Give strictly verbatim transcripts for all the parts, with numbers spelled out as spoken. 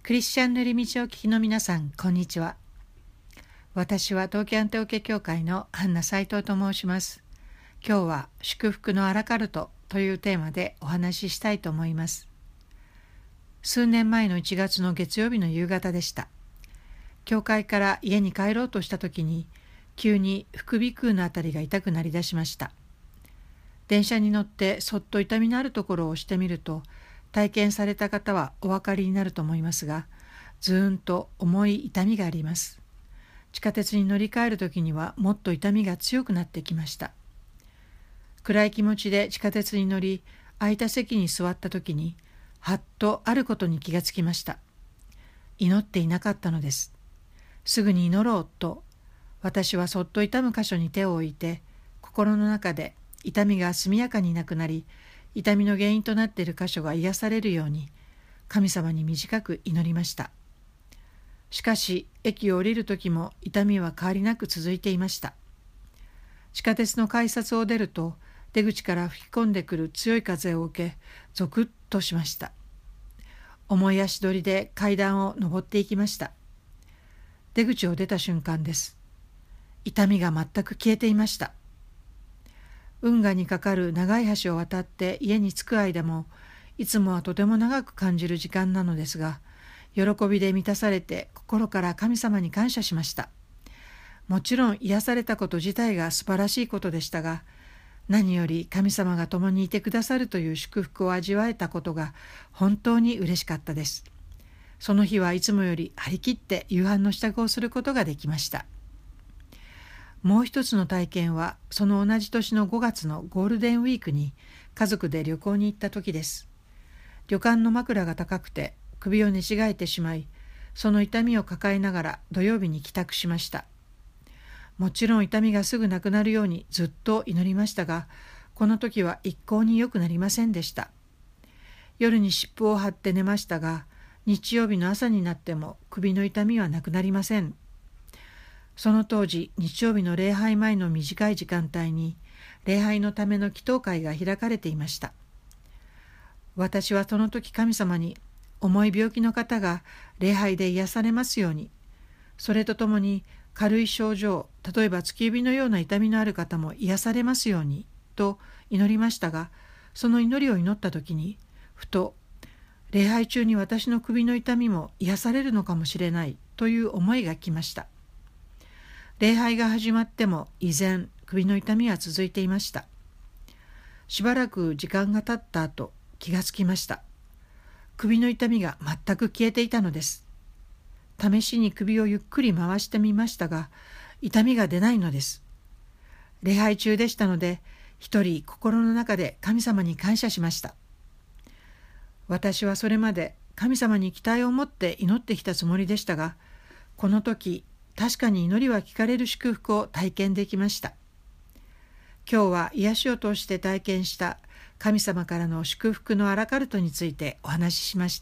クリスチャンのり道を聞きの皆さん、こんにちは。私は東京アンテオケ教会のハンナ斉藤と申します。今日は祝福のアラカルトというテーマでお話ししたいと思います。数年前のいちがつの月曜日の夕方でした。教会から家に帰ろうとした時に、急に副鼻腔のあたりが痛くなりだしました。電車に乗ってそっと痛みのあるところを押してみると、体験された方はお分かりになると思いますが、ずーんと重い痛みがあります。地下鉄に乗り換える時にはもっと痛みが強くなってきました。暗い気持ちで地下鉄に乗り、空いた席に座った時に、はっとあることに気がつきました。祈っていなかったのです。すぐに祈ろうと、私はそっと痛む箇所に手を置いて、心の中で痛みが速やかになくなり、痛みの原因となっている箇所が癒されるように、神様に短く祈りました。しかし、駅を降りる時も痛みは変わりなく続いていました。地下鉄の改札を出ると、出口から吹き込んでくる強い風を受け、ゾクッとしました。重い足取りで階段を上っていきました。出口を出た瞬間です。痛みが全く消えていました。運河にかかる長い橋を渡って家に着く間も、いつもはとても長く感じる時間なのですが、喜びで満たされて心から神様に感謝しました。もちろん癒されたこと自体が素晴らしいことでしたが、何より神様が共にいてくださるという祝福を味わえたことが本当に嬉しかったです。その日はいつもより張り切って夕飯の支度をすることができました。もう一つの体験は、その同じ年のごがつのゴールデンウィークに家族で旅行に行った時です。旅館の枕が高くて首を寝違えてしまい、その痛みを抱えながら土曜日に帰宅しました。もちろん痛みがすぐなくなるようにずっと祈りましたが、この時は一向に良くなりませんでした。夜に湿布を貼って寝ましたが、日曜日の朝になっても首の痛みはなくなりません。その当時、日曜日の礼拝前の短い時間帯に、礼拝のための祈祷会が開かれていました。私はその時神様に、重い病気の方が礼拝で癒されますように、それとともに軽い症状、例えば突き指のような痛みのある方も癒されますように、と祈りましたが、その祈りを祈った時に、ふと、礼拝中に私の首の痛みも癒されるのかもしれないという思いがきました。礼拝が始まっても依然首の痛みは続いていました。しばらく時間が経った後、気がつきました。首の痛みが全く消えていたのです。試しに首をゆっくり回してみましたが、痛みが出ないのです。礼拝中でしたので、一人心の中で神様に感謝しました。私はそれまで神様に期待を持って祈ってきたつもりでしたが、この時、確かに祈りは聞かれる祝福を体験できました。今日は癒しを通して体験した神様からの祝福のアラカルトについてお話ししました。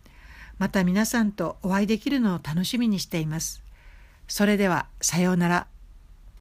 また皆さんとお会いできるのを楽しみにしています。それではさようなら。